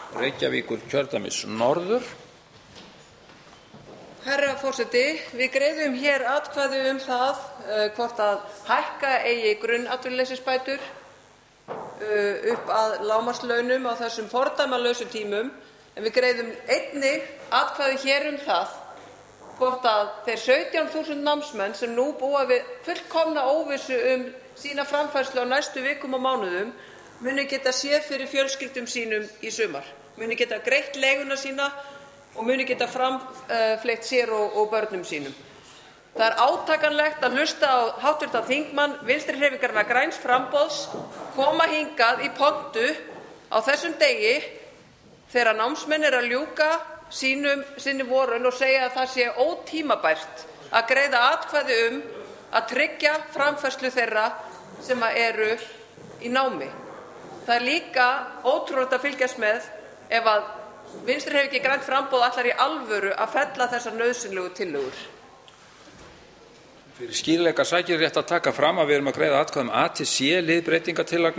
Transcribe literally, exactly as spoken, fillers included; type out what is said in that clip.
Reykjavíkurkjördæmis norður. Herra forseti, við greiðum hér atkvæði um það uh, hvort að hækka eigi grunnatvinnuleysisbætur uh, upp að lágmarkslaunum á þessum fordæmalausu tímum, en við greiðum einnig atkvæði hér um það hvort að þeir sautján þúsund námsmenn sem nú búa við fullkomna óvissu um sína framfærslu á næstu vikum og mánuðum muni geta séð fyrir fjölskyldum sínum í sumar, muni geta greitt leiguna sína og muni geta framfleytt sér og, og börnum sínum. Það er átakanlegt að hlusta á háttvirtan þingmann Vinstrihreyfingarinnar græns framboðs koma hingað í pontu á þessum degi þegar námsmenn eru að ljúka sínum sinni vorun og segja að það sé ótímabært að greiða atkvæði um að tryggja framfærslu þeirra sem eru í námi. Það er líka ótrúlegt að fylgjast með ef að Vinstrihreyfingin grænt framboð ætlar í alvöru að fella þessar nauðsynlegu tillögur. Fyrir skýrleika sækir rétt að taka fram að við erum að greiða atkvæði um A til C lið breytingartillagna